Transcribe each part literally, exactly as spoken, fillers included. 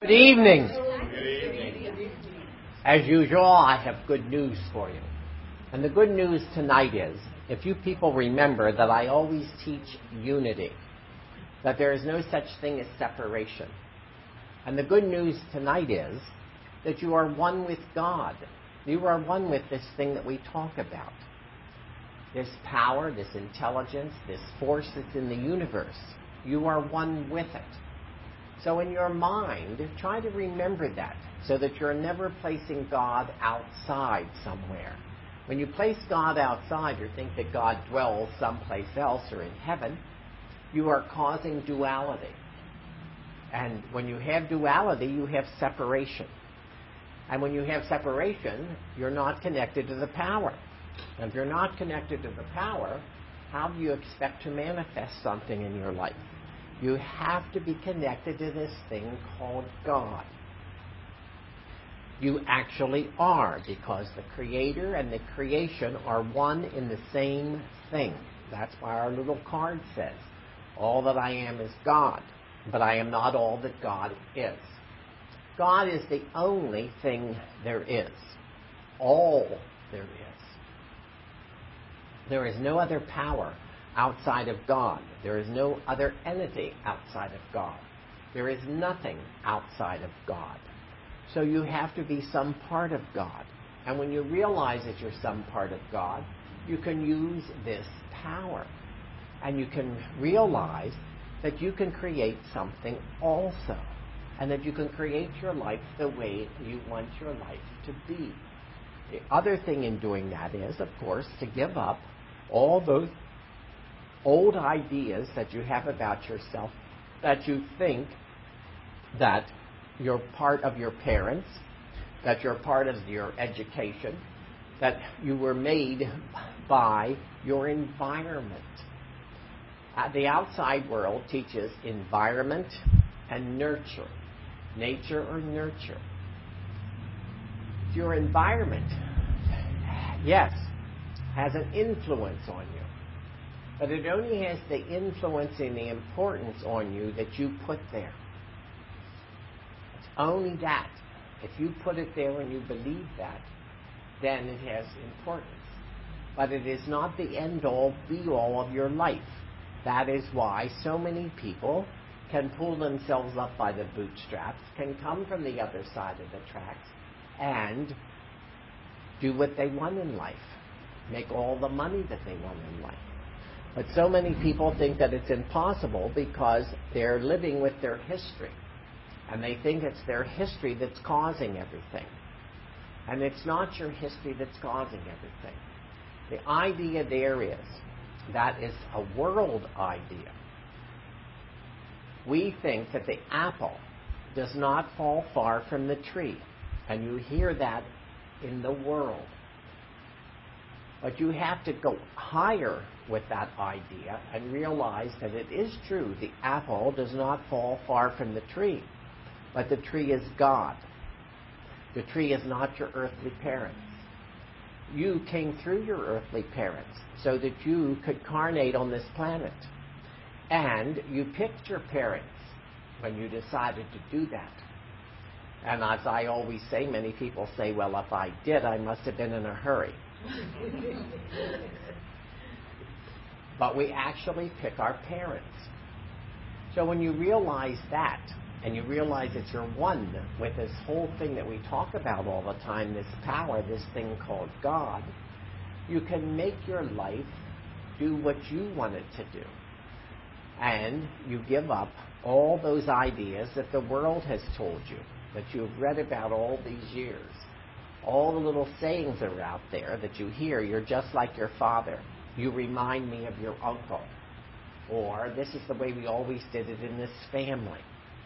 Good evening. As usual, I have good news for you. And the good news tonight is, if you people remember that I always teach unity, that there is no such thing as separation. And the good news tonight is that you are one with God. You are one with this thing that we talk about. This power, this intelligence, this force that's in the universe. You are one with it. So in your mind, try to remember that so that you're never placing God outside somewhere. When you place God outside or think that God dwells someplace else or in heaven, you are causing duality. And when you have duality, you have separation. And when you have separation, you're not connected to the power. And if you're not connected to the power, how do you expect to manifest something in your life? You have to be connected to this thing called God. You actually are, because the Creator and the creation are one in the same thing. That's why our little card says, all that I am is God, but I am not all that God is. God is the only thing there is. All there is. There is no other power outside of God. There is no other entity outside of God. There is nothing outside of God. So you have to be some part of God. And when you realize that you're some part of God, you can use this power. And you can realize that you can create something also. And that you can create your life the way you want your life to be. The other thing in doing that is, of course, to give up all those old ideas that you have about yourself, that you think that you're part of your parents, that you're part of your education, that you were made by your environment. Uh, the outside world teaches environment and nurture, nature or nurture. Your environment, yes, has an influence on you. But it only has the influence and the importance on you that you put there. It's only that. If you put it there and you believe that, then it has importance. But it is not the end-all, be-all of your life. That is why so many people can pull themselves up by the bootstraps, can come from the other side of the tracks, and do what they want in life. Make all the money that they want in life. But so many people think that it's impossible because they're living with their history. And they think it's their history that's causing everything. And it's not your history that's causing everything. The idea there is, that is a world idea. We think that the apple does not fall far from the tree. And you hear that in the world. But you have to go higher with that idea and realize that it is true. The apple does not fall far from the tree. But the tree is God. The tree is not your earthly parents. You came through your earthly parents so that you could carnate on this planet. And you picked your parents when you decided to do that. And as I always say, many people say, well, if I did, I must have been in a hurry. But we actually pick our parents. So when you realize that, and you realize that you're one with this whole thing that we talk about all the time, this power, this thing called God, you can make your life do what you want it to do. And you give up all those ideas that the world has told you, that you've read about all these years. All the little sayings that are out there that you hear, you're just like your father. You remind me of your uncle. Or, this is the way we always did it in this family.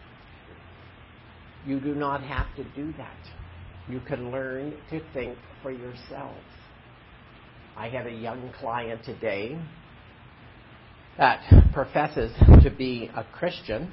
You do not have to do that. You can learn to think for yourselves. I had a young client today that professes to be a Christian,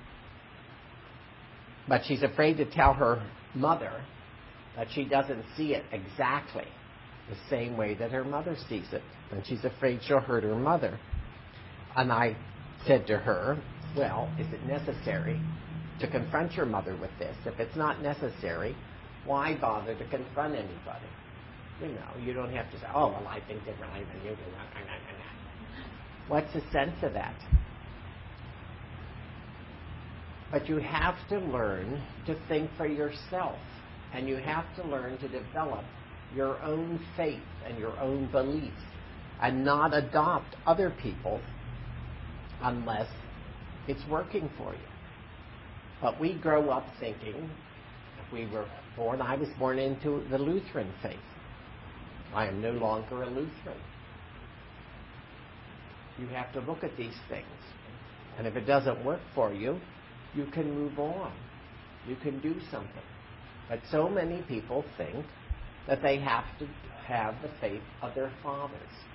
but she's afraid to tell her mother that she doesn't see it exactly the same way that her mother sees it. And she's afraid she'll hurt her mother. And I said to her, well, is it necessary to confront your mother with this. If it's not necessary, why bother to confront anybody? You know, you don't have to say, oh, well, I think differently than you do. What's the sense of that? But you have to learn to think for yourself. And you have to learn to develop your own faith and your own beliefs and not adopt other people's unless it's working for you. But we grow up thinking, if we were born, I was born into the Lutheran faith. I am no longer a Lutheran. You have to look at these things. And if it doesn't work for you, you can move on. You can do something. But so many people think that they have to have the faith of their fathers.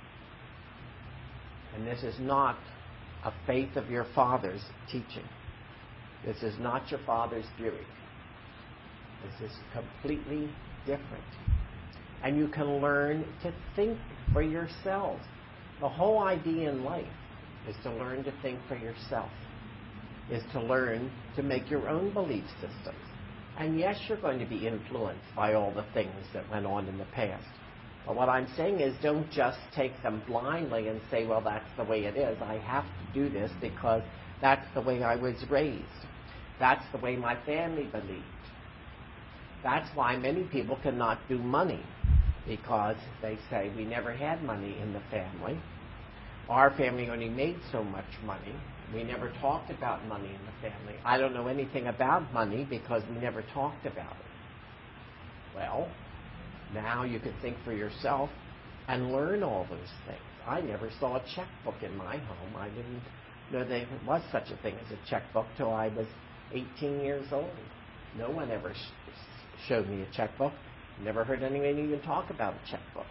And this is not a faith of your father's teaching. This is not your father's Buick. This is completely different. And you can learn to think for yourself. The whole idea in life is to learn to think for yourself, is to learn to make your own belief systems. And yes, you're going to be influenced by all the things that went on in the past. But what I'm saying is don't just take them blindly and say, well, that's the way it is. I have to do this because that's the way I was raised. That's the way my family believed. That's why many people cannot do money, because they say we never had money in the family. Our family only made so much money. We never talked about money in the family. I don't know anything about money because we never talked about it. Well, now you can think for yourself and learn all those things. I never saw a checkbook in my home. I didn't know there was such a thing as a checkbook till I was eighteen years old. No one ever sh- showed me a checkbook. Never heard anyone even talk about a checkbook.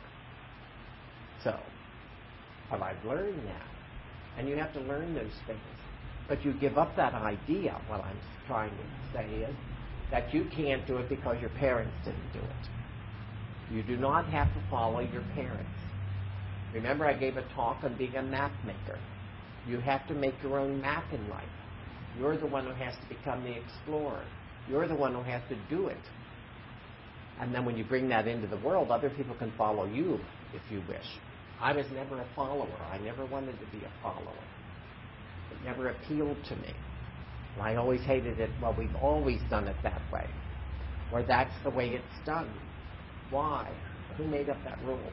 So, but I've learned now. And you have to learn those things. But you give up that idea. What I'm trying to say is that you can't do it because your parents didn't do it. You do not have to follow your parents. Remember, I gave a talk on being a map maker. You have to make your own map in life. You're the one who has to become the explorer. You're the one who has to do it. And then when you bring that into the world, other people can follow you if you wish. I was never a follower. I never wanted to be a follower. It never appealed to me. And I always hated it. Well, we've always done it that way. Or that's the way it's done. Why? Who made up that rule?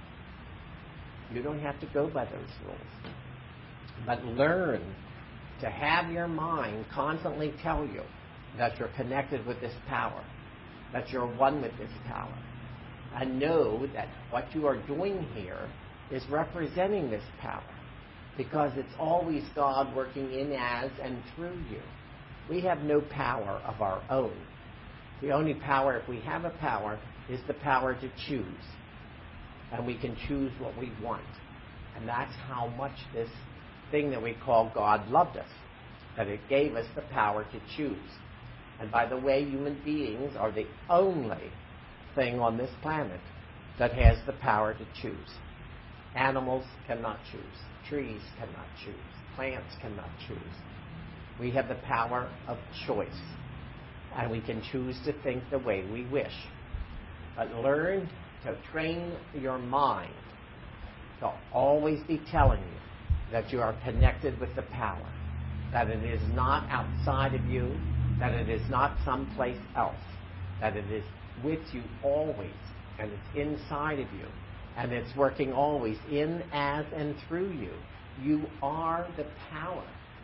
You don't have to go by those rules. But learn to have your mind constantly tell you that you're connected with this power, that you're one with this power. And know that what you are doing here is representing this power, because it's always God working in, as, and through you. We have no power of our own. The only power, if we have a power, is the power to choose. And we can choose what we want. And that's how much this thing that we call God loved us, that it gave us the power to choose. And by the way, human beings are the only thing on this planet that has the power to choose. Animals cannot choose. Trees cannot choose. Plants cannot choose. We have the power of choice. And we can choose to think the way we wish. But learn to train your mind to always be telling you that you are connected with the power, that it is not outside of you, that it is not someplace else, that it is with you always, and it's inside of you, and it's working always in, as, and through you. You are the power.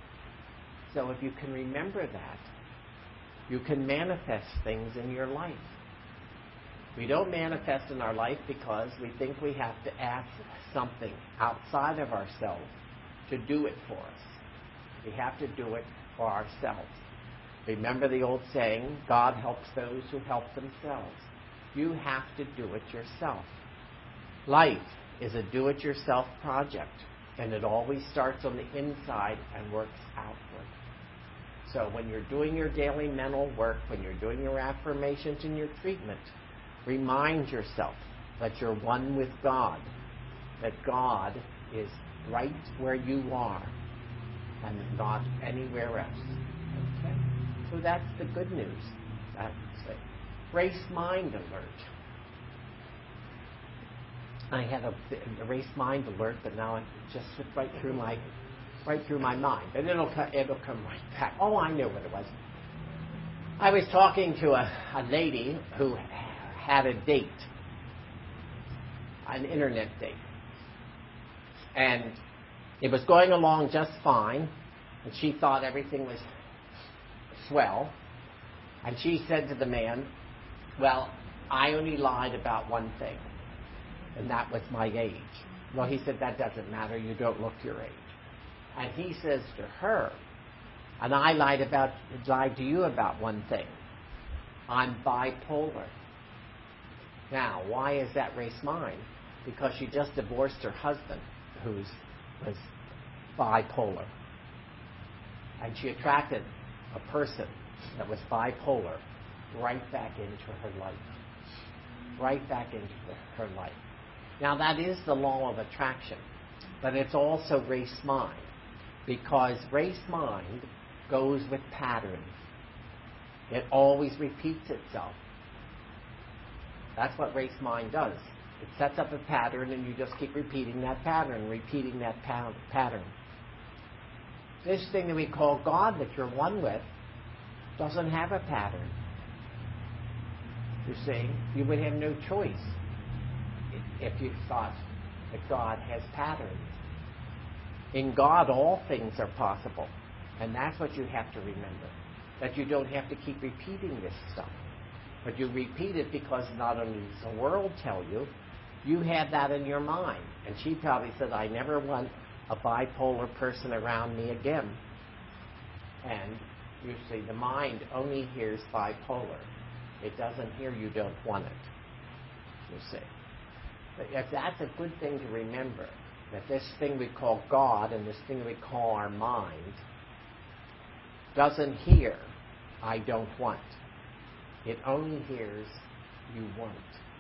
So if you can remember that, you can manifest things in your life. We don't manifest in our life because we think we have to ask something outside of ourselves to do it for us. We have to do it for ourselves. Remember the old saying, God helps those who help themselves. You have to do it yourself. Life is a do-it-yourself project, and it always starts on the inside and works outward. So when you're doing your daily mental work, when you're doing your affirmations and your treatment, remind yourself that you're one with God, that God is right where you are and not anywhere else. Okay? So that's the good news. That's the race mind alert. I had a, a race mind alert, but now it just slipped right through my right through my mind. But it'll it'll come right back. Oh, I know what it was. I was talking to a, a lady who had a date, an internet date, and it was going along just fine, and she thought everything was swell, and she said to the man, well, I only lied about one thing, and that was my age. Well, he said, that doesn't matter, you don't look your age. And he says to her, and I lied about lied to you about one thing, I'm bipolar. Now, why is that race mind? Because she just divorced her husband, who was bipolar. And she attracted a person that was bipolar right back into her life. Right back into her life. Now, that is the law of attraction, but it's also race mind, because race mind goes with patterns. It always repeats itself. That's what race mind does. It sets up a pattern, and you just keep repeating that pattern, repeating that pa- pattern. This thing that we call God, that you're one with, doesn't have a pattern. You see, you would have no choice if you thought that God has patterns. In God, all things are possible. And that's what you have to remember. That you don't have to keep repeating this stuff. But you repeat it because not only does the world tell you, you have that in your mind. And she probably said, I never want a bipolar person around me again. And you see, the mind only hears bipolar. It doesn't hear you don't want it. You see. But if that's a good thing to remember, that this thing we call God and this thing we call our mind doesn't hear, I don't want. It only hears, you want.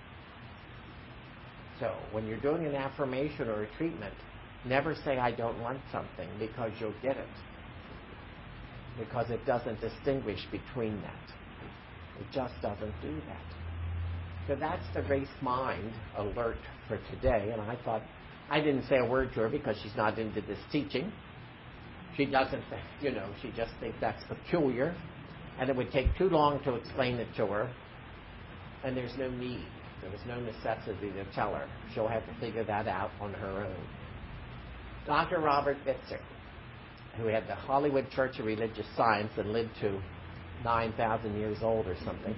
So when you're doing an affirmation or a treatment, never say, I don't want something, because you'll get it. Because it doesn't distinguish between that. It just doesn't do that. So that's the race mind alert for today. And I thought, I didn't say a word to her because she's not into this teaching. She doesn't, you know, she just thinks that's peculiar. And it would take too long to explain it to her. And there's no need. There was no necessity to tell her. She'll have to figure that out on her own. Doctor Robert Bitzer, who had the Hollywood Church of Religious Science and lived to nine thousand years old or something.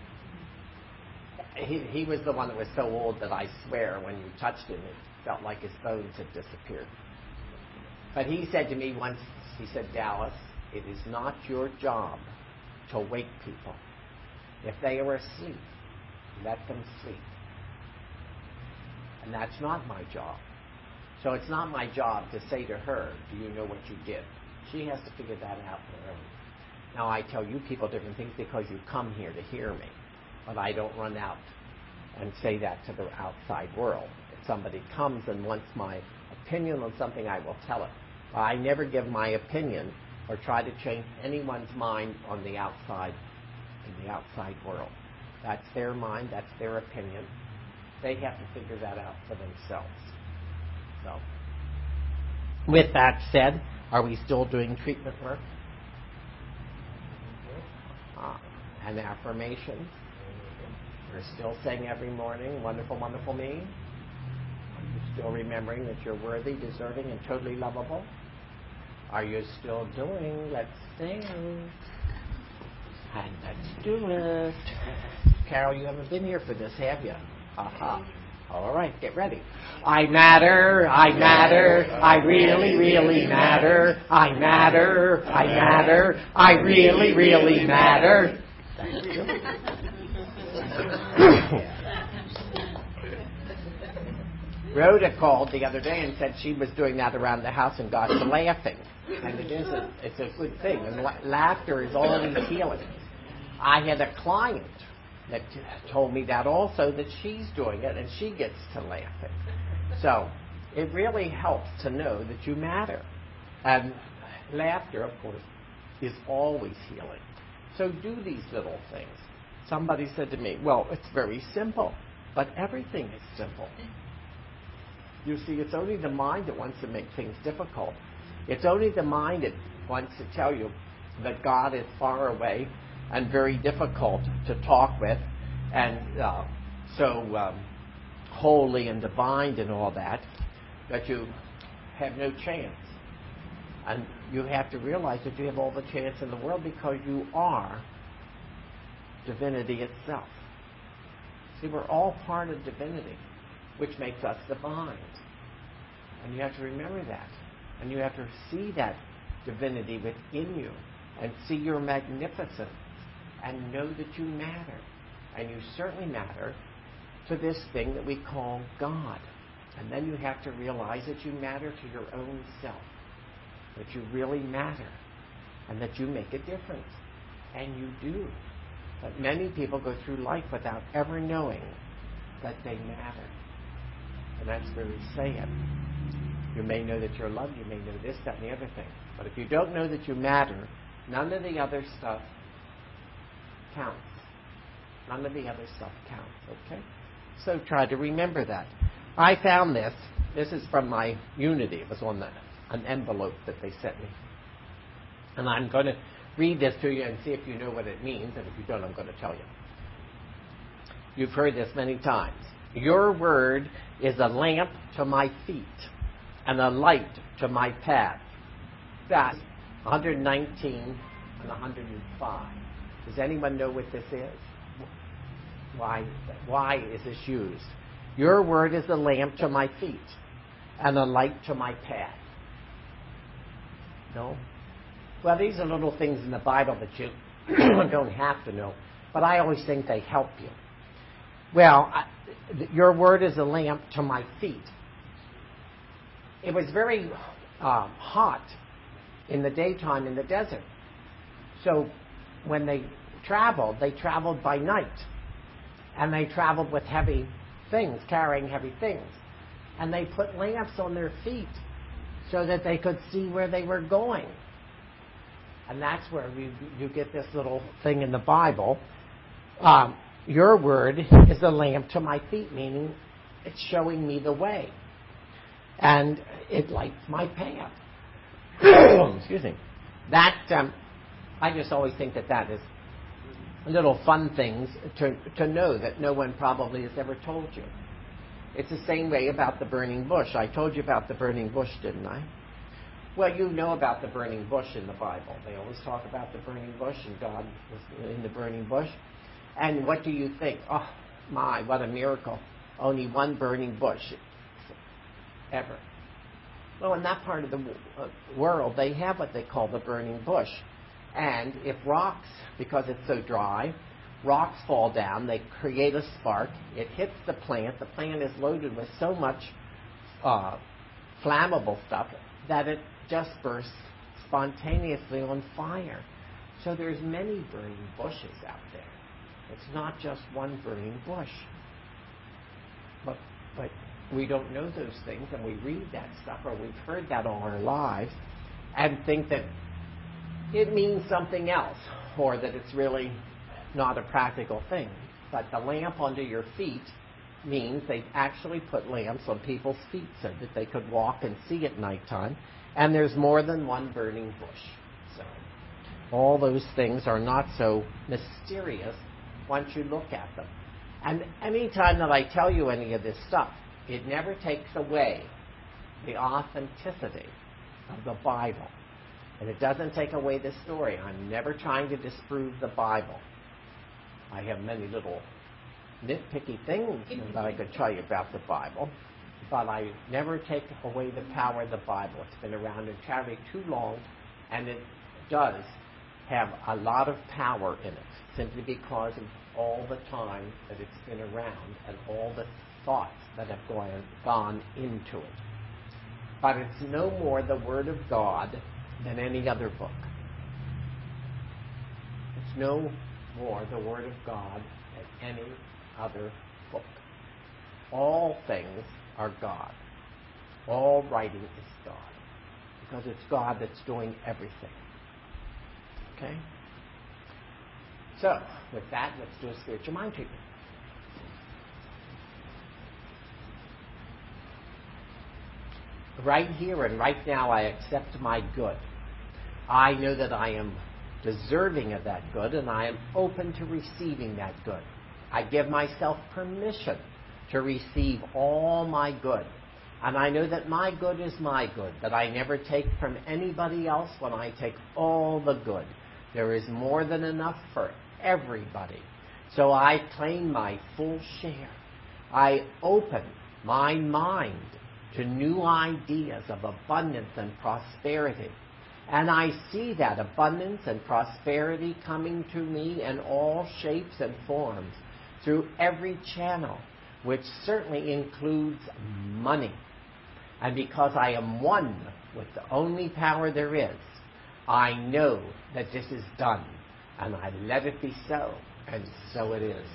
He, he was the one that was so old that I swear when you touched him, it felt like his bones had disappeared. But he said to me once, he said, Dallas, it is not your job to wake people. If they are asleep, let them sleep. And that's not my job. So it's not my job to say to her, do you know what you did? She has to figure that out on her own. Now, I tell you people different things because you come here to hear me. But I don't run out and say that to the outside world. If somebody comes and wants my opinion on something, I will tell it. But I never give my opinion or try to change anyone's mind on the outside, in the outside world. That's their mind, that's their opinion. They have to figure that out for themselves. So, with that said, are we still doing treatment work? Ah, and affirmations? We're still saying every morning, wonderful, wonderful me? Are you still remembering that you're worthy, deserving, and totally lovable? Are you still doing let's sing? And let's do it. Carol, you haven't been here for this, have you? Aha. All right, get ready. I matter, I matter, I really, really matter. I matter, I matter, I really, really matter. Thank you. Rhoda called the other day and said she was doing that around the house and got to laughing. And it is a, it's a good thing. And la- laughter is always healing. I had a client that t- told me that also, that she's doing it and she gets to laughing. So it really helps to know that you matter. And laughter, of course, is always healing. So do these little things. Somebody said to me, well, it's very simple, but everything is simple. You see, it's only the mind that wants to make things difficult. It's only the mind that wants to tell you that God is far away and very difficult to talk with, and uh, so um, holy and divine and all that, that you have no chance. And you have to realize that you have all the chance in the world because you are divinity itself. See, we're all part of divinity, which makes us divine. And you have to remember that. And you have to see that divinity within you and see your magnificence and know that you matter. And you certainly matter to this thing that we call God. And then you have to realize that you matter to your own self, that you really matter, and that you make a difference. And you do. But many people go through life without ever knowing that they matter. And that's very sad. You may know that you're loved, you may know this, that, and the other thing. But if you don't know that you matter, none of the other stuff counts. None of the other stuff counts, okay? So try to remember that. I found this. This is from my Unity. It was on the, an envelope that they sent me. And I'm going to read this to you and see if you know what it means. And if you don't, I'm going to tell you. You've heard this many times. Your word is a lamp to my feet and a light to my path. That's one nineteen and one oh five. Does anyone know what this is? Why, why is this used? Your word is a lamp to my feet and a light to my path. No? Well, these are little things in the Bible that you don't have to know, but I always think they help you. Well, I, your word is a lamp to my feet. It was very uh, hot in the daytime in the desert. So when they traveled, they traveled by night. And they traveled with heavy things, carrying heavy things. And they put lamps on their feet so that they could see where they were going. And that's where you, you get this little thing in the Bible. Um, your word is a lamp to my feet, meaning it's showing me the way. And it lights my path. Excuse me. That, um, I just always think that that is little fun things to, to know that no one probably has ever told you. It's the same way about the burning bush. I told you about the burning bush, didn't I? Well, you know about the burning bush in the Bible. They always talk about the burning bush, and God was in the burning bush. And what do you think? Oh, my, what a miracle. Only one burning bush ever. Well, in that part of the world, they have what they call the burning bush. And if rocks, because it's so dry, rocks fall down, they create a spark, it hits the plant, the plant is loaded with so much uh, flammable stuff that it just bursts spontaneously on fire. So there's many burning bushes out there. It's not just one burning bush. But, but we don't know those things, and we read that stuff, or we've heard that all our lives, and think that it means something else, or that it's really not a practical thing. But the lamp under your feet means they actually put lamps on people's feet so that they could walk and see at nighttime. And there's more than one burning bush. So all those things are not so mysterious once you look at them. And any time that I tell you any of this stuff, it never takes away the authenticity of the Bible. And it doesn't take away the story. I'm never trying to disprove the Bible. I have many little nitpicky things that I could tell you about the Bible, but I never take away the power of the Bible. It's been around in charity too long, and it does have a lot of power in it, simply because of all the time that it's been around and all the thoughts that have gone, gone into it. But it's no more the Word of God than any other book. It's no more the Word of God than any other book. All things are God. All writing is God. Because it's God that's doing everything. Okay? So, with that, let's do a spiritual mind treatment. Right here and right now, I accept my good. I know that I am deserving of that good, and I am open to receiving that good. I give myself permission to receive all my good. And I know that my good is my good, that I never take from anybody else when I take all the good. There is more than enough for everybody. So I claim my full share. I open my mind to new ideas of abundance and prosperity. And I see that abundance and prosperity coming to me in all shapes and forms through every channel, which certainly includes money. And because I am one with the only power there is, I know that this is done. And I let it be so. And so it is.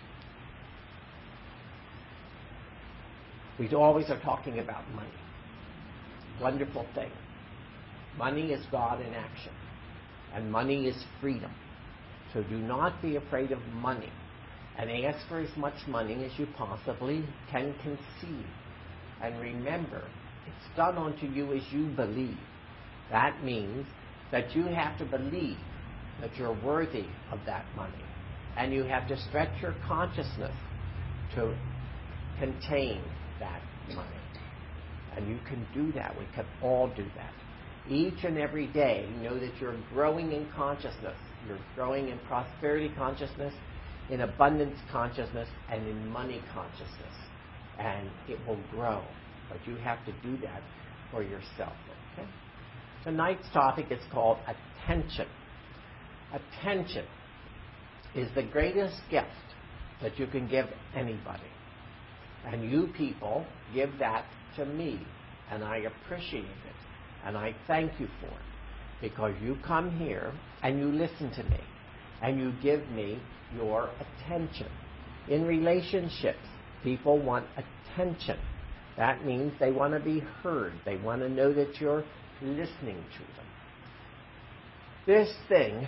We always are talking about money. Wonderful thing. Money is God in action. And money is freedom. So do not be afraid of money. And ask for as much money as you possibly can conceive. And remember, it's done unto you as you believe. That means that you have to believe that you're worthy of that money. And you have to stretch your consciousness to contain that money. And you can do that. We can all do that. Each and every day, know that you're growing in consciousness. You're growing in prosperity consciousness, in abundance consciousness, and in money consciousness. And it will grow. But you have to do that for yourself. Okay? Tonight's topic is called attention. Attention is the greatest gift that you can give anybody. And you people give that to me. And I appreciate it. And I thank you for it. Because you come here and you listen to me. And you give me your attention. In relationships, people want attention. That means they want to be heard. They want to know that you're listening to them. This thing,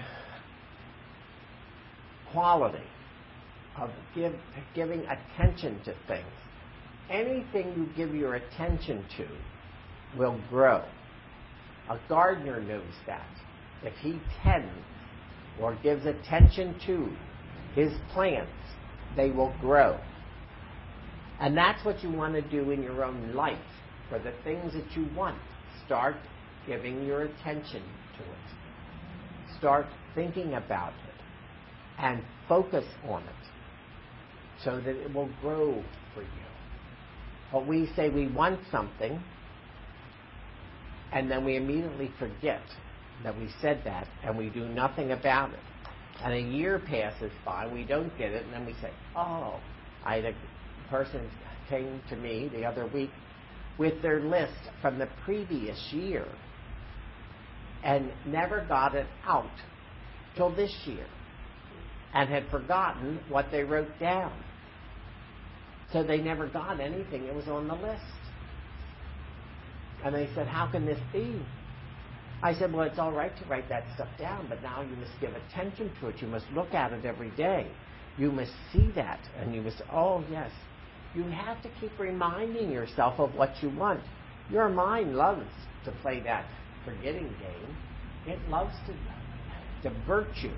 quality of give, giving attention to things, anything you give your attention to will grow. A gardener knows that. If he tends or gives attention to his plants, they will grow. And that's what you want to do in your own life. For the things that you want, start giving your attention to it. Start thinking about it. And focus on it. So that it will grow for you. But we say we want something, and then we immediately forget that we said that, and we do nothing about it. And a year passes by, we don't get it, and then we say, oh, I had a person came to me the other week with their list from the previous year and never got it out till this year and had forgotten what they wrote down. So they never got anything that was on the list. And they said, how can this be? I said, well, it's all right to write that stuff down, but now you must give attention to it. You must look at it every day. You must see that, and you must, oh, yes. You have to keep reminding yourself of what you want. Your mind loves to play that forgetting game. It loves to divert you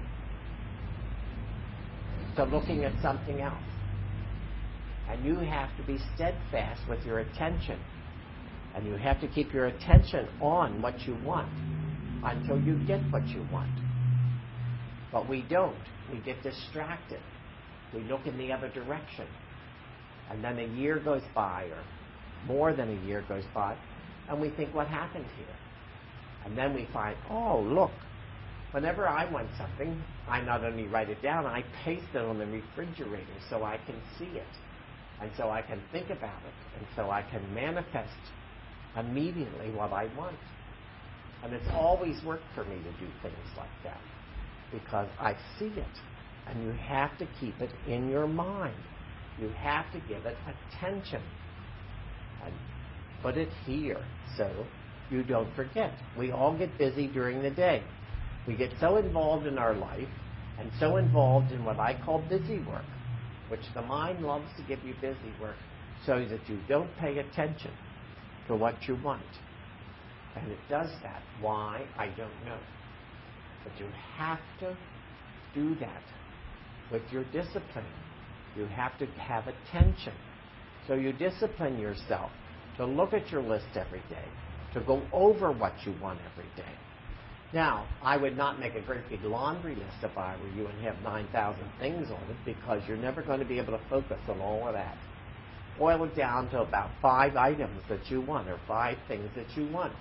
to looking at something else. And you have to be steadfast with your attention. And you have to keep your attention on what you want until you get what you want. But we don't. We get distracted. We look in the other direction. And then a year goes by, or more than a year goes by, and we think, what happened here? And then we find, oh, look, whenever I want something, I not only write it down, I paste it on the refrigerator so I can see it. And so I can think about it. And so I can manifest immediately what I want. And it's always worked for me to do things like that. Because I see it. And you have to keep it in your mind. You have to give it attention. And put it here so you don't forget. We all get busy during the day. We get so involved in our life and so involved in what I call busy work, which the mind loves to give you busy work, so that you don't pay attention to what you want. And it does that. Why? I don't know. But you have to do that with your discipline. You have to have attention. So you discipline yourself to look at your list every day, to go over what you want every day. Now, I would not make a great big laundry list if I were you and have nine thousand things on it, because you're never going to be able to focus on all of that. Boil it down to about five items that you want, or five things that you want.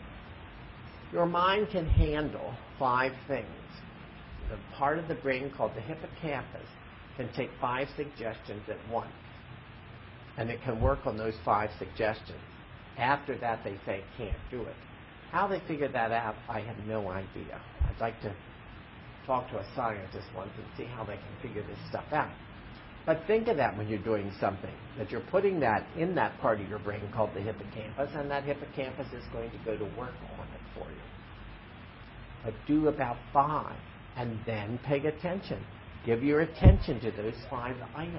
Your mind can handle five things. The part of the brain called the hippocampus can take five suggestions at once, and it can work on those five suggestions. After that, they say it can't do it. How they figure that out, I have no idea. I'd like to talk to a scientist once and see how they can figure this stuff out. But think of that when you're doing something, that you're putting that in that part of your brain called the hippocampus, and that hippocampus is going to go to work on it for you. But do about five, and then pay attention. Give your attention to those five items,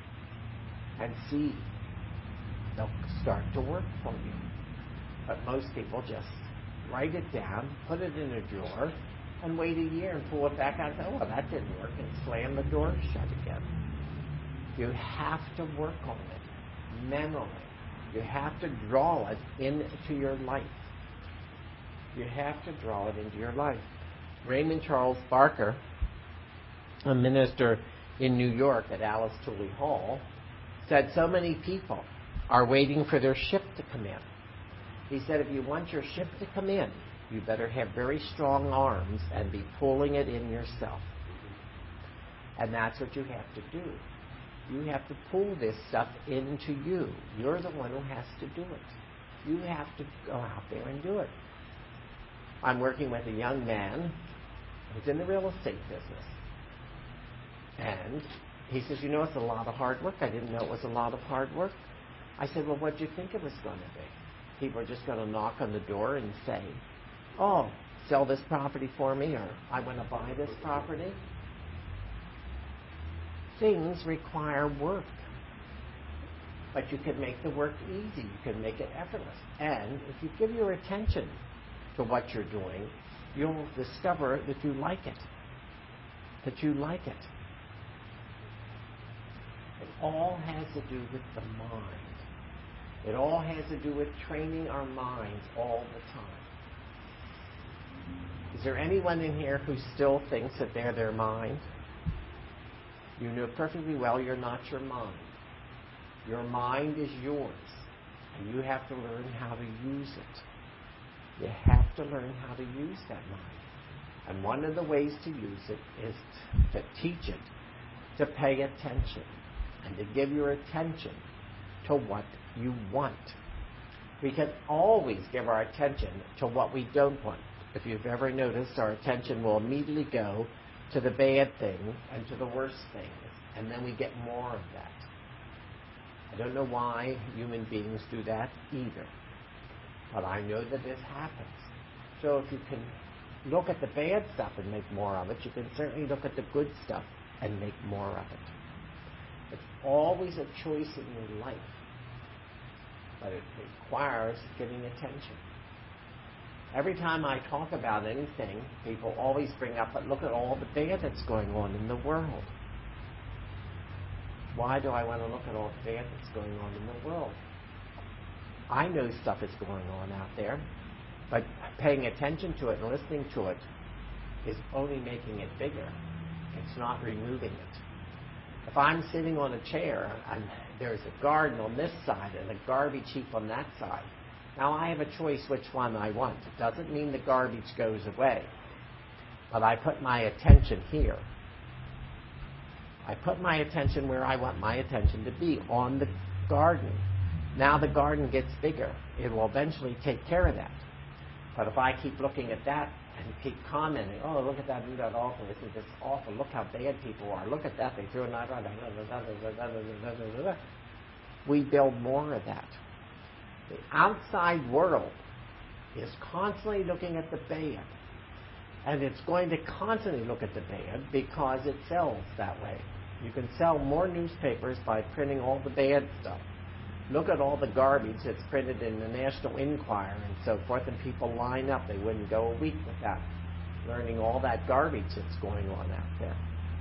and see. They'll start to work for you. But most people just write it down, put it in a drawer, and wait a year and pull it back out and say, oh, well, that didn't work, and slam the door shut again. You have to work on it mentally. You have to draw it into your life. You have to draw it into your life. Raymond Charles Barker, a minister in New York at Alice Tooley Hall, said so many people are waiting for their ship to come in. He said, if you want your ship to come in, you better have very strong arms and be pulling it in yourself. And that's what you have to do. You have to pull this stuff into you. You're the one who has to do it. You have to go out there and do it. I'm working with a young man who's in the real estate business. And he says, you know, it's a lot of hard work. I didn't know it was a lot of hard work. I said, well, what did you think it was going to be? People are just going to knock on the door and say, oh, sell this property for me, or I want to buy this property. Things require work. But you can make the work easy. You can make it effortless. And if you give your attention to what you're doing, you'll discover that you like it. That you like it. It all has to do with the mind. It all has to do with training our minds all the time. Is there anyone in here who still thinks that they're their mind? You know perfectly well you're not your mind. Your mind is yours, and you have to learn how to use it. You have to learn how to use that mind. And one of the ways to use it is to teach it to pay attention and to give your attention to what you want. We can always give our attention to what we don't want. If you've ever noticed, our attention will immediately go to the bad thing and to the worst things, and then we get more of that. I don't know why human beings do that either, but I know that it happens. So if you can look at the bad stuff and make more of it, you can certainly look at the good stuff and make more of it. It's always a choice in your life, but it requires giving attention. Every time I talk about anything, people always bring up, but look at all the bad that's going on in the world. Why do I want to look at all the bad that's going on in the world? I know stuff is going on out there, but paying attention to it and listening to it is only making it bigger. It's not removing it. If I'm sitting on a chair and there's a garden on this side and a garbage heap on that side, now I have a choice which one I want. It doesn't mean the garbage goes away, but I put my attention here. I put my attention where I want my attention to be, on the garden. Now the garden gets bigger. It will eventually take care of that. But if I keep looking at that and keep commenting, oh, look at that, isn't that awful? Isn't this awful? Look how bad people are. Look at that, they threw a knife around. We build more of that. The outside world is constantly looking at the bad. And it's going to constantly look at the bad because it sells that way. You can sell more newspapers by printing all the bad stuff. Look at all the garbage that's printed in the National Enquirer and so forth, and people line up. They wouldn't go a week without learning all that garbage that's going on out there.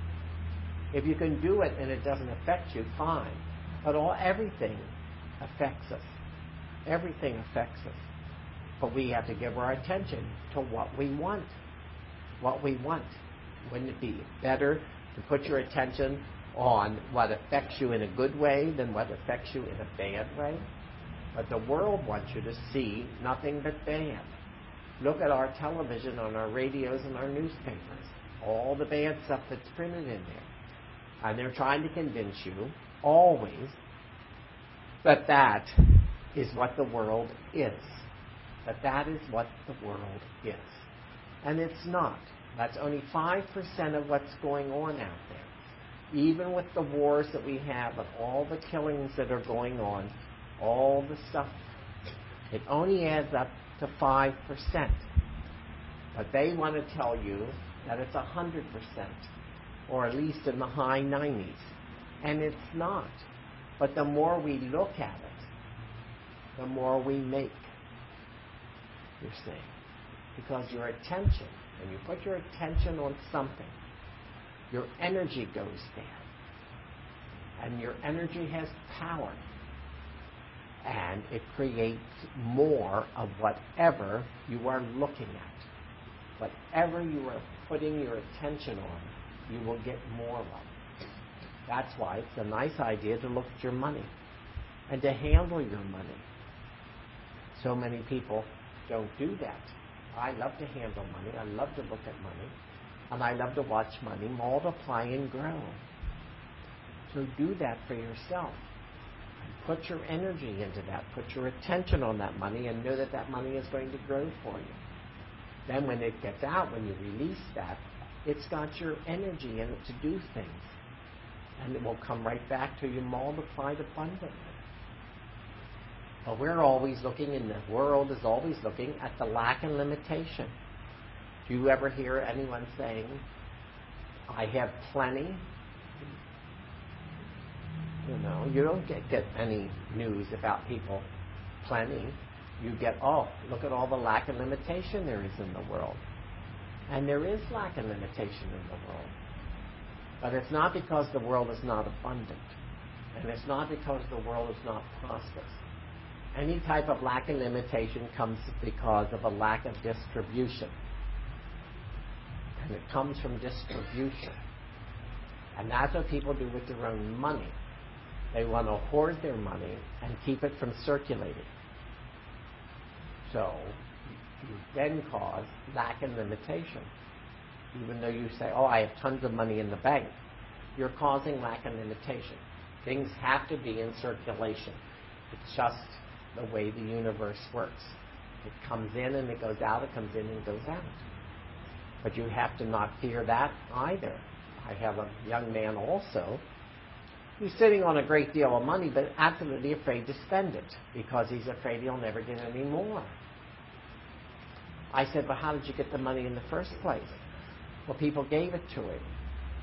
If you can do it and it doesn't affect you, fine. But all everything affects us. Everything affects us. But we have to give our attention to what we want. What we want. Wouldn't it be better to put your attention on what affects you in a good way than what affects you in a bad way? But the world wants you to see nothing but bad. Look at our television, on our radios, and our newspapers. All the bad stuff that's printed in there. And they're trying to convince you, always, that that is what the world is. That that is what the world is. And it's not. That's only five percent of what's going on out there. Even with the wars that we have and all the killings that are going on, all the stuff, it only adds up to five percent. But they want to tell you that it's one hundred percent, or at least in the high nineties. And it's not. But the more we look at it, the more we make. You see. Because your attention, when you put your attention on something, your energy goes there. And your energy has power. And it creates more of whatever you are looking at. Whatever you are putting your attention on, you will get more of. That's why it's a nice idea to look at your money and to handle your money. So many people don't do that. I love to handle money. I love to look at money. And I love to watch money multiply and grow. So do that for yourself. Put your energy into that. Put your attention on that money and know that that money is going to grow for you. Then when it gets out, when you release that, it's got your energy in it to do things. And it will come right back to you multiplied abundantly. But we're always looking, and the world is always looking at the lack and limitation. Do you ever hear anyone saying, I have plenty? You know, you don't get, get any news about people plenty. You get, oh, look at all the lack and limitation there is in the world. And there is lack and limitation in the world. But it's not because the world is not abundant. And it's not because the world is not prosperous. Any type of lack and limitation comes because of a lack of distribution. And it comes from distribution. And that's what people do with their own money. They want to hoard their money and keep it from circulating. So you then cause lack and limitation. Even though you say, oh, I have tons of money in the bank, you're causing lack and limitation. Things have to be in circulation. It's just the way the universe works. It comes in and it goes out, it comes in and it goes out. But you have to not fear that either. I have a young man also who's sitting on a great deal of money but absolutely afraid to spend it because he's afraid he'll never get any more. I said, well, how did you get the money in the first place? Well, people gave it to him.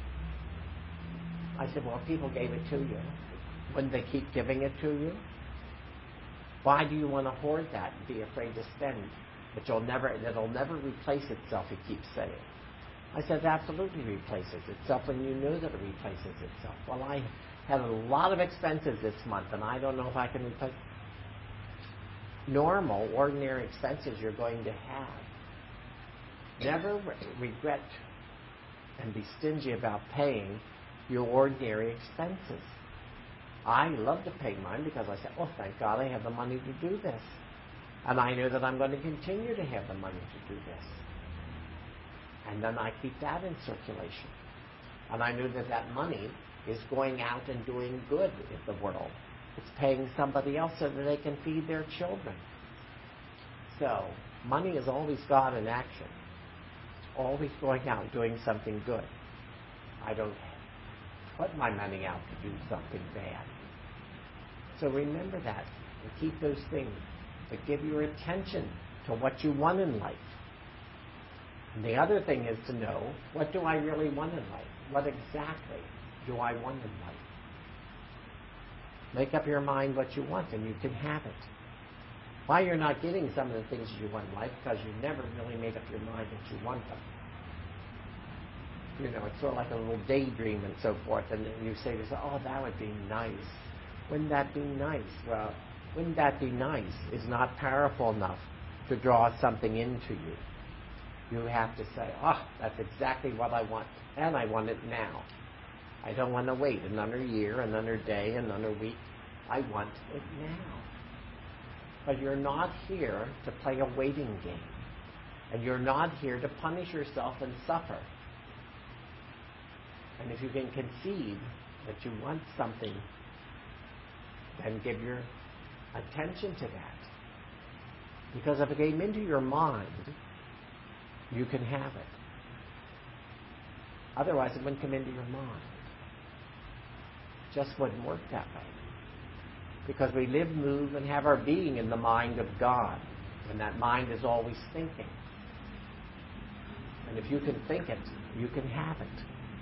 I said, well, if people gave it to you, wouldn't they keep giving it to you? Why do you want to hoard that and be afraid to spend? But you'll never, it'll never replace itself, he keeps saying. I said, it absolutely replaces itself, and you know that it replaces itself. Well, I had a lot of expenses this month, and I don't know if I can replace normal, ordinary expenses you're going to have. Never re- regret and be stingy about paying your ordinary expenses. I love to pay mine because I say, oh, thank God I have the money to do this. And I know that I'm going to continue to have the money to do this. And then I keep that in circulation. And I know that that money is going out and doing good in the world. It's paying somebody else so that they can feed their children. So, money is always God in action. It's always going out and doing something good. I don't put my money out to do something bad. So remember that and keep those things. But give your attention to what you want in life. And the other thing is to know, what do I really want in life? What exactly do I want in life? Make up your mind what you want, and you can have it. Why you're not getting some of the things you want in life? Because you never really made up your mind that you want them. You know, it's sort of like a little daydream and so forth, and you say to yourself, oh, that would be nice. Wouldn't that be nice? Well, wouldn't that be nice is not powerful enough to draw something into you. You have to say, oh, that's exactly what I want, and I want it now. I don't want to wait another year, another day, another week. I want it now. But you're not here to play a waiting game. And you're not here to punish yourself and suffer. And if you can conceive that you want something, then give your attention to that. Because if it came into your mind, you can have it. Otherwise, it wouldn't come into your mind. It just wouldn't work that way. Because we live, move, and have our being in the mind of God. And that mind is always thinking. And if you can think it, you can have it.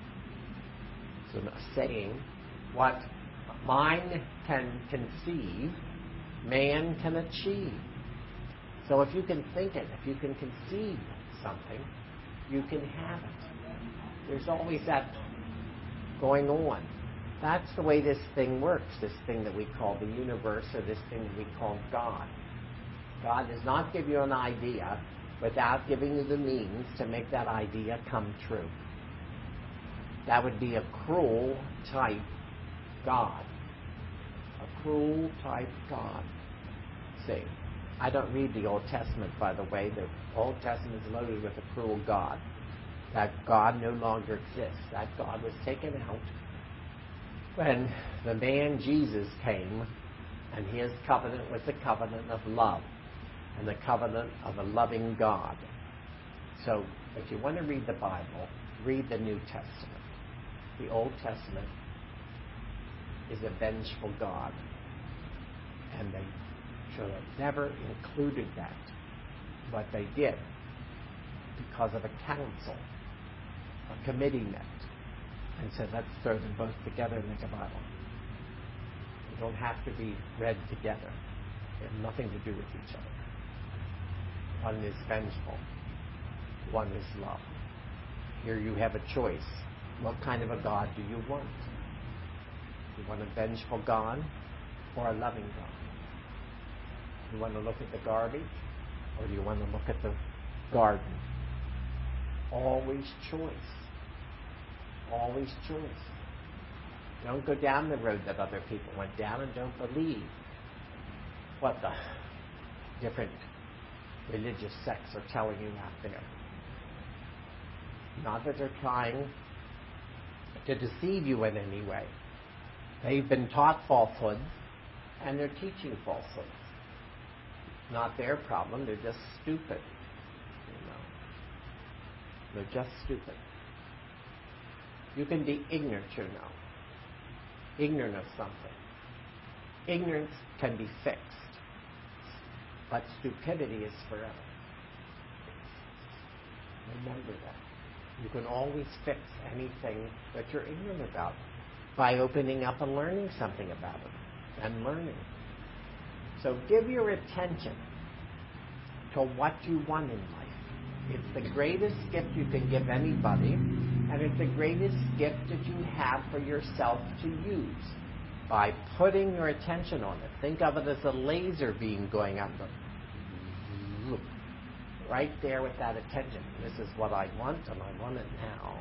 So saying, what mind can conceive, man can achieve. So if you can think it, if you can conceive something, you can have it. There's always that going on. That's the way this thing works, this thing that we call the universe, or this thing that we call God. God does not give you an idea without giving you the means to make that idea come true. That would be a cruel type God. A cruel type God. See, I don't read the Old Testament, by the way. The Old Testament is loaded with a cruel God. That God no longer exists. That God was taken out when the man Jesus came, and his covenant was the covenant of love and the covenant of a loving God. So if you want to read the Bible, read the New Testament. The Old Testament is a vengeful God, and they should have never included that. But they did, because of a council. A committee met and said, let's throw them both together and make a Bible. They don't have to be read together. They have nothing to do with each other. One is vengeful. One is love. Here you have a choice. What kind of a God do you want? Do you want a vengeful God or a loving God? Do you want to look at the garbage or do you want to look at the garden? Always choice. Always choice. Don't go down the road that other people went down, and don't believe what the different religious sects are telling you out there. Not that they're trying to deceive you in any way. They've been taught falsehoods, and they're teaching falsehoods. Not their problem. They're just stupid. You know. They're just stupid. You can be ignorant, you know. Ignorant of something. Ignorance can be fixed. But stupidity is forever. Remember that. You can always fix anything that you're ignorant about by opening up and learning something about it. And learning. So give your attention to what you want in life. It's the greatest gift you can give anybody, and it's the greatest gift that you have for yourself to use by putting your attention on it. Think of it as a laser beam going up. Right there with that attention. This is what I want, and I want it now.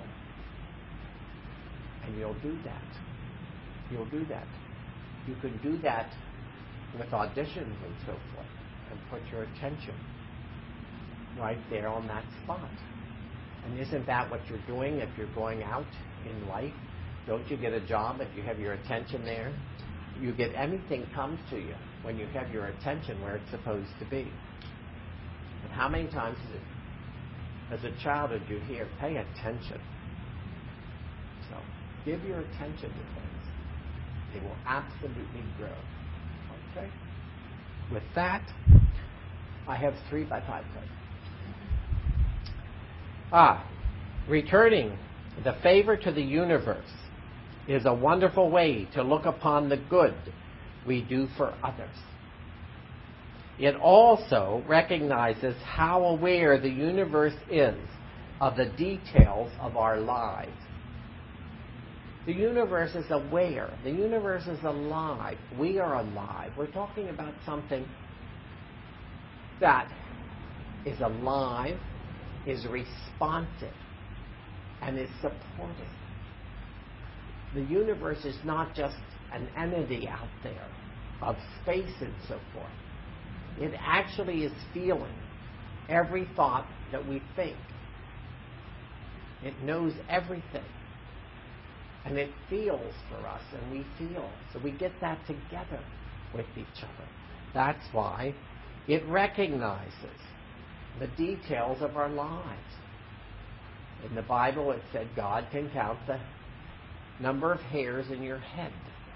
And you'll do that. You'll do that. You can do that with auditions and so forth, and put your attention right there on that spot. And isn't that what you're doing if you're going out in life? Don't you get a job if you have your attention there? You get anything comes to you when you have your attention where it's supposed to be. And how many times is it, as a child did you hear, pay attention? So give your attention to things. They will absolutely grow. Okay? With that, I have three by five cards. Ah, returning the favor to the universe is a wonderful way to look upon the good we do for others. It also recognizes how aware the universe is of the details of our lives. The universe is aware. The universe is alive. We are alive. We're talking about something that is alive, is responsive, and is supportive. The universe is not just an entity out there of space and so forth. It actually is feeling every thought that we think. It knows everything. And it feels for us, and we feel. So we get that together with each other. That's why it recognizes the details of our lives. In the Bible, it said God can count the number of hairs in your head.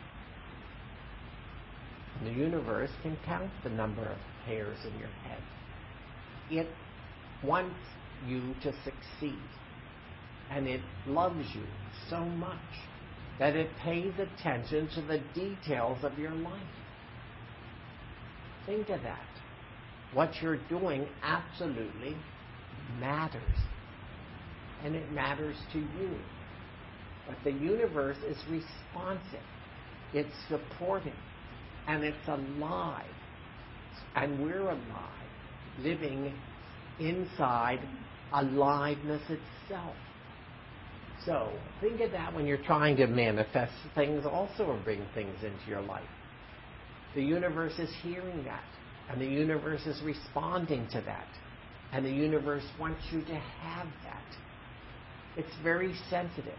And the universe can count the number of hairs in your head. It wants you to succeed. And it loves you so much that it pays attention to the details of your life. Think of that. What you're doing absolutely matters. And it matters to you. But the universe is responsive. It's supporting. And it's alive. And we're alive, living inside aliveness itself. So, think of that when you're trying to manifest things also or bring things into your life. The universe is hearing that. And the universe is responding to that. And the universe wants you to have that. It's very sensitive.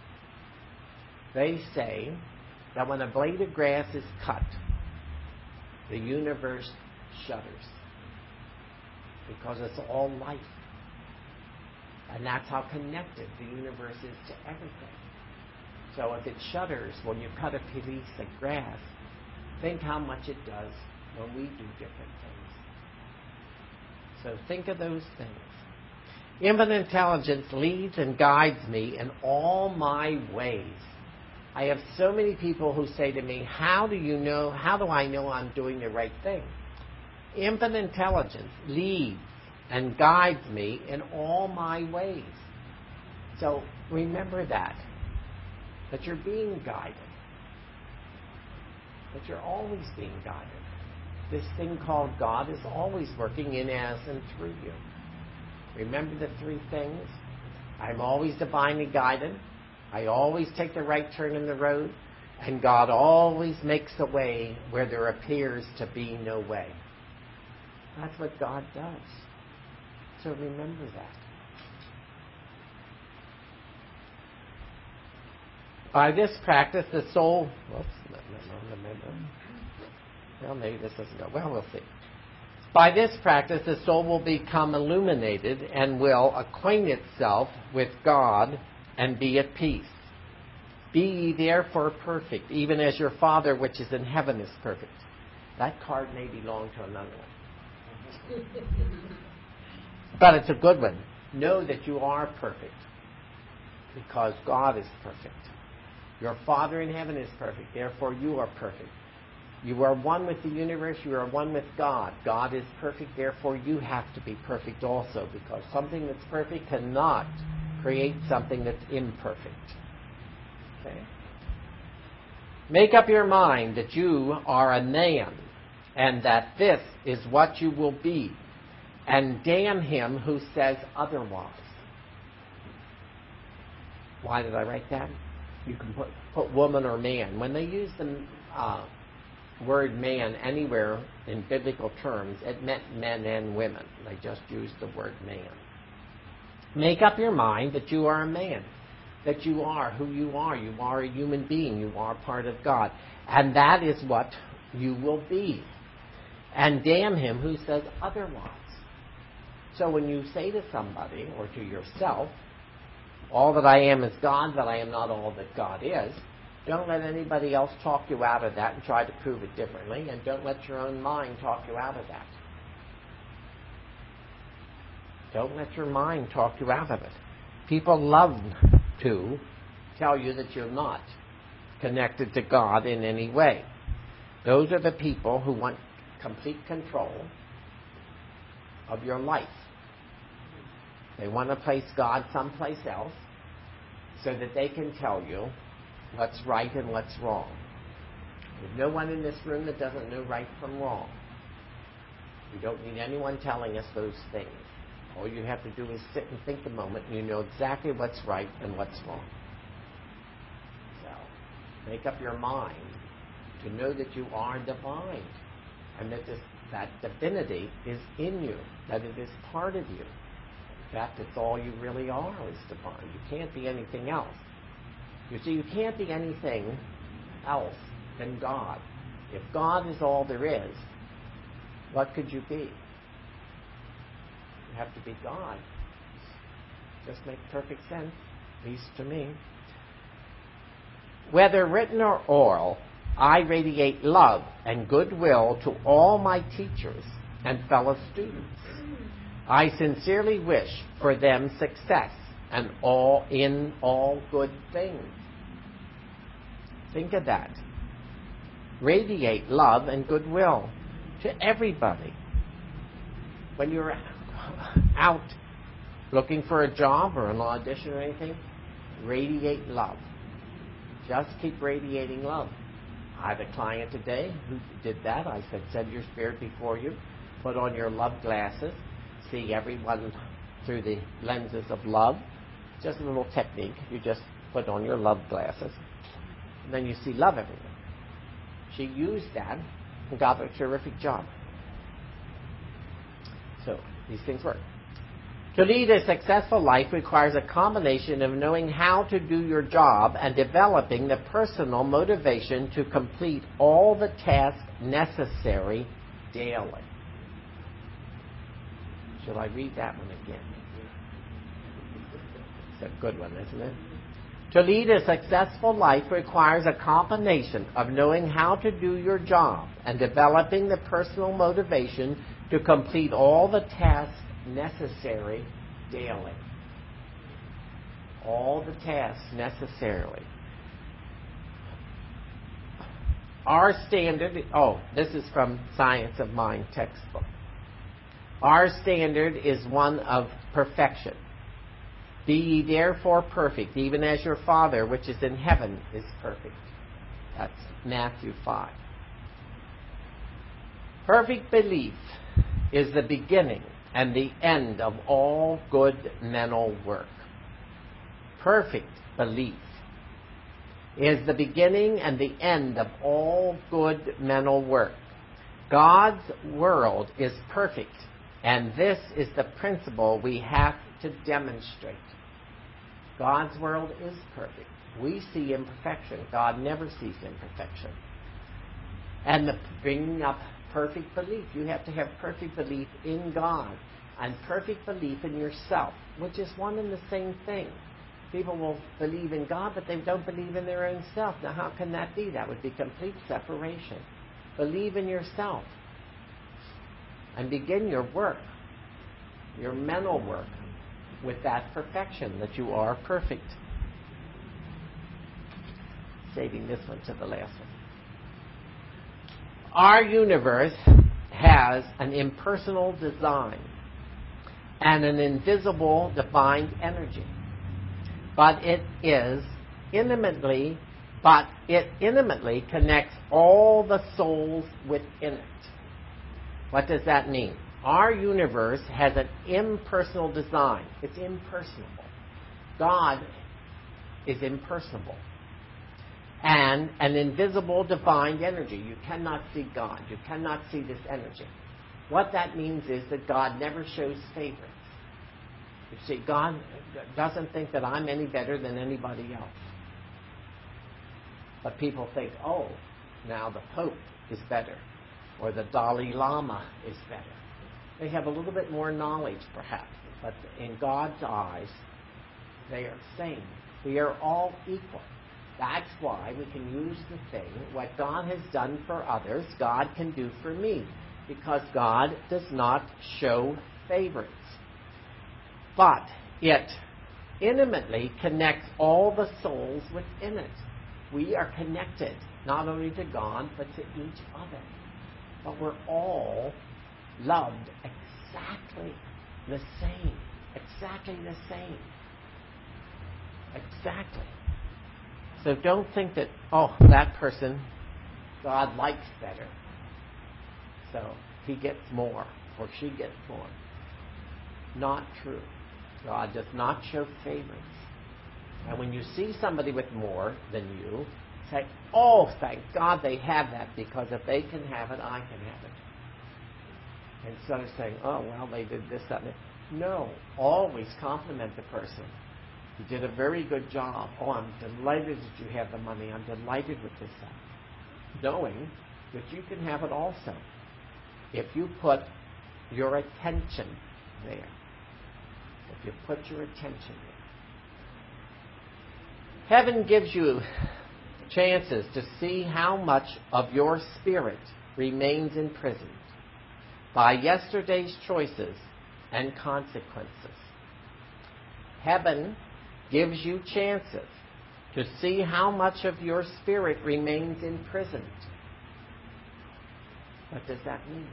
They say that when a blade of grass is cut, the universe shudders. Because it's all life. And that's how connected the universe is to everything. So if it shudders when you cut a piece of grass, think how much it does when we do different things. So think of those things. Infinite intelligence leads and guides me in all my ways. I have so many people who say to me, how do you know, how do I know I'm doing the right thing? Infinite intelligence leads and guides me in all my ways. So remember that, that you're being guided, that you're always being guided. This thing called God is always working in, as, and through you. Remember the three things? I'm always divinely guided. I always take the right turn in the road. And God always makes a way where there appears to be no way. That's what God does. So remember that. By this practice, the soul... Whoops, no, no, no, no, no. Well, maybe this doesn't go. Well, we'll see. By this practice, the soul will become illuminated and will acquaint itself with God and be at peace. Be ye therefore perfect, even as your Father which is in heaven is perfect. That card may belong to another one. But it's a good one. Know that you are perfect because God is perfect. Your Father in heaven is perfect. Therefore, you are perfect. You are one with the universe. You are one with God. God is perfect. Therefore, you have to be perfect also, because something that's perfect cannot create something that's imperfect. Okay? Make up your mind that you are a man and that this is what you will be. And damn him who says otherwise. Why did I write that? You can put, put woman or man. When they use the uh, word man anywhere in biblical terms, it meant men and women. They just used the word man. Make up your mind that you are a man. That you are who you are. You are a human being. You are part of God. And that is what you will be. And damn him who says otherwise. So when you say to somebody or to yourself, all that I am is God, but I am not all that God is, don't let anybody else talk you out of that and try to prove it differently, and don't let your own mind talk you out of that. Don't let your mind talk you out of it. People love to tell you that you're not connected to God in any way. Those are the people who want complete control of your life. They want to place God someplace else so that they can tell you what's right and what's wrong. There's no one in this room that doesn't know right from wrong. You don't need anyone telling us those things. All you have to do is sit and think a moment, and you know exactly what's right and what's wrong. So, make up your mind to know that you are divine, and that this, that divinity is in you, that it is part of you. In fact, it's all you really are is divine. You can't be anything else. You see, you can't be anything else than God. If God is all there is, what could you be? You have to be God. Just makes perfect sense, at least to me. Whether written or oral, I radiate love and goodwill to all my teachers and fellow students. I sincerely wish for them success and all in all good things. Think of that. Radiate love and goodwill to everybody. When you're out looking for a job or an audition or anything, radiate love. Just keep radiating love. I had a client today who did that. I said, send your spirit before you. Put on your love glasses. See everyone through the lenses of love. Just a little technique. You just put on your love glasses. And then you see love everywhere. She used that and got a terrific job. So, these things work. To lead a successful life requires a combination of knowing how to do your job and developing the personal motivation to complete all the tasks necessary daily. Shall I read that one again? It's a good one, isn't it? To lead a successful life requires a combination of knowing how to do your job and developing the personal motivation to complete all the tasks necessary daily. All the tasks necessarily. Our standard, oh, this is from Science of Mind textbook. Our standard is one of perfection. Be ye therefore perfect, even as your Father which is in heaven is perfect. That's Matthew five. Perfect belief is the beginning and the end of all good mental work. Perfect belief is the beginning and the end of all good mental work. God's world is perfect, and this is the principle we have to demonstrate. God's world is perfect. We see imperfection. God never sees imperfection. And the bringing up perfect belief. You have to have perfect belief in God and perfect belief in yourself, which is one and the same thing. People will believe in God, but they don't believe in their own self. Now, how can that be? That would be complete separation. Believe in yourself and begin your work, your mental work, with that perfection, that you are perfect. Saving this one to the last one. Our universe has an impersonal design and an invisible divine energy. But it is intimately, but it intimately connects all the souls within it. What does that mean? Our universe has an impersonal design. It's impersonal. God is impersonal. And an invisible divine energy. You cannot see God. You cannot see this energy. What that means is that God never shows favorites. You see, God doesn't think that I'm any better than anybody else. But people think, oh, now the Pope is better, or the Dalai Lama is better. They have a little bit more knowledge, perhaps, but in God's eyes, they are the same. We are all equal. That's why we can use the thing, what God has done for others, God can do for me, because God does not show favorites. But it intimately connects all the souls within it. We are connected not only to God, but to each other. But we're all loved exactly the same. Exactly the same. Exactly. So don't think that, oh, that person God likes better, so he gets more or she gets more. Not true. God does not show favorites. And when you see somebody with more than you, say, oh, thank God they have that, because if they can have it, I can have it. Instead of saying, oh, well, they did this, that, and that. No, always compliment the person. You did a very good job. Oh, I'm delighted that you have the money. I'm delighted with this stuff. Knowing that you can have it also if you put your attention there. If you put your attention there. Heaven gives you chances to see how much of your spirit remains imprisoned by yesterday's choices and consequences. Heaven gives you chances to see how much of your spirit remains imprisoned. What does that mean?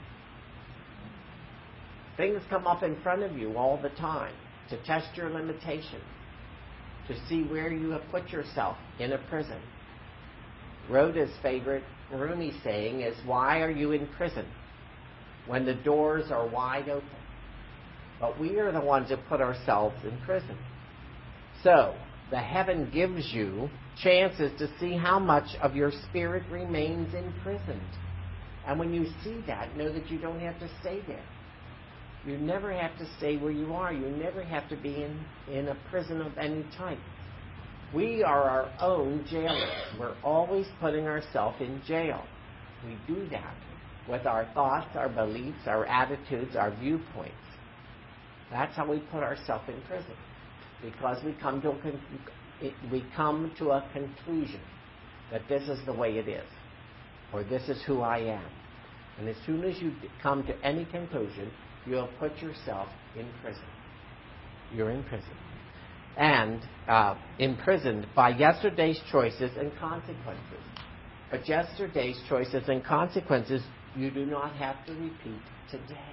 Things come up in front of you all the time to test your limitations, to see where you have put yourself in a prison. Rhoda's favorite Rumi saying is, why are you in prison when the doors are wide open? But we are the ones who put ourselves in prison. So, the heaven gives you chances to see how much of your spirit remains imprisoned. And when you see that, know that you don't have to stay there. You never have to stay where you are. You never have to be in, in a prison of any type. We are our own jailers. We're always putting ourselves in jail. We do that with our thoughts, our beliefs, our attitudes, our viewpoints. That's how we put ourselves in prison. Because we come to a con- we come to a conclusion that this is the way it is, or this is who I am. And as soon as you come to any conclusion, you'll put yourself in prison. You're in prison. And uh, imprisoned by yesterday's choices and consequences. But yesterday's choices and consequences you do not have to repeat today.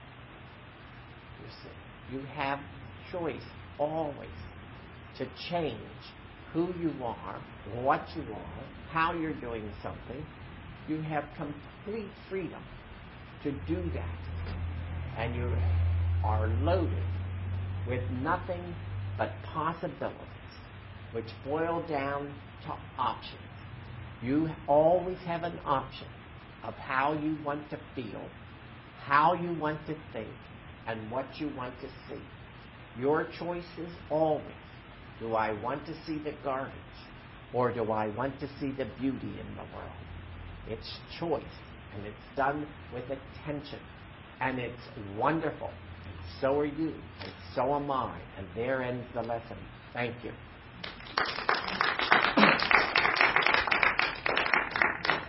You see, you have choice always to change who you are, what you are, how you're doing something. You have complete freedom to do that. And you are loaded with nothing but possibilities, which boil down to options. You always have an option of how you want to feel, how you want to think, and what you want to see. Your choice is always, do I want to see the garbage, or do I want to see the beauty in the world? It's choice, and it's done with attention, and it's wonderful. And so are you, and so am I, and there ends the lesson. Thank you.